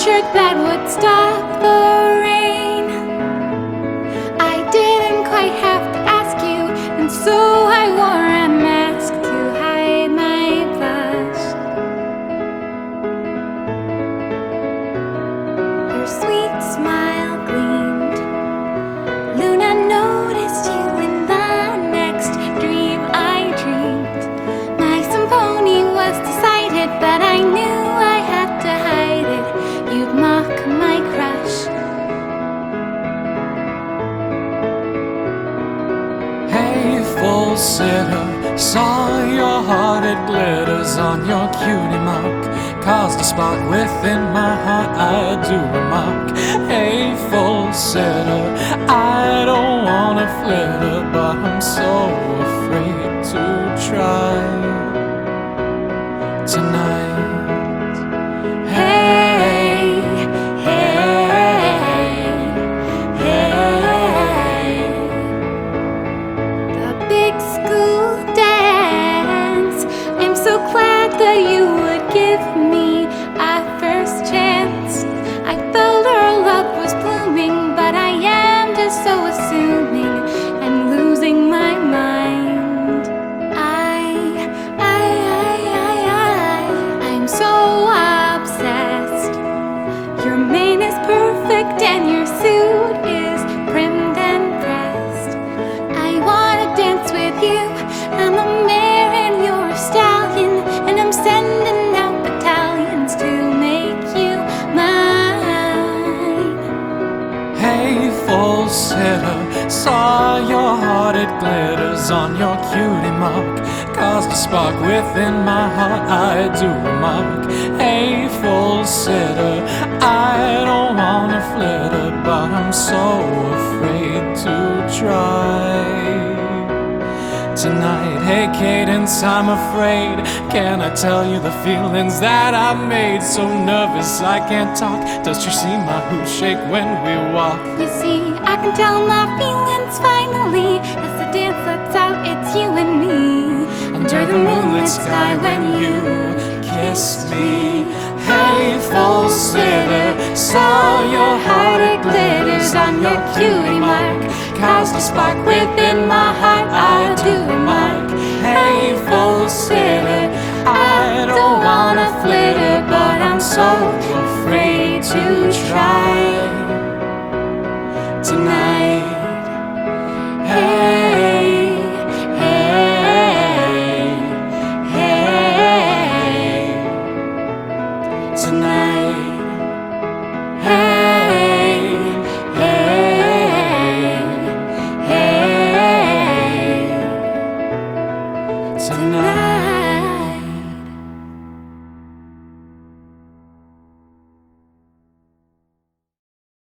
shirt that would stop the rain. I didn't quite have to ask you, and so I wore a mask to hide my blush. Your sweet smile gleamed. Luna noticed you in the next dream I dreamed. My symphony was decided, but I knew I had to hide it. You'd mock my crush. Hey, full sitter, saw your heart, it glitters on your cutie mark. Caused a spark within my heart, I do remark. Hey, full sitter, I don't wanna flitter, but I'm so afraid to try tonight. Hey, hey, hey. The big school dance. I'm so glad that you would give me a first chance. I felt our love was blooming, but I am just so assuming and losing my mind. I'm so obsessed. Your mane is perfect and your suit is primmed and pressed. I wanna dance with you. I'm a mare and you're a stallion, and I'm sending out battalions to make you mine. Hey, full sitter, saw your heart, it glitters on your cutie mark. Caused a spark within my heart, I do remark. Hey, full sitter, I don't wanna flitter, but I'm so afraid to try tonight. Hey, Cadence, I'm afraid. Can I tell you the feelings that I've made? So nervous I can't talk. Does you see my hoop shake when we walk? You see, I can tell my feelings finally. As the dance lets out, it's you and me. Under the moonlit sky when you kiss me. Hey, full sitter, saw your heart, it glitters on your cutie mark. Caused a spark within my heart, I do remark. Hey, full sitter, I don't wanna flitter, but I'm so afraid to try tonight. Hey, hey, hey, tonight. Hey, hey, hey, tonight.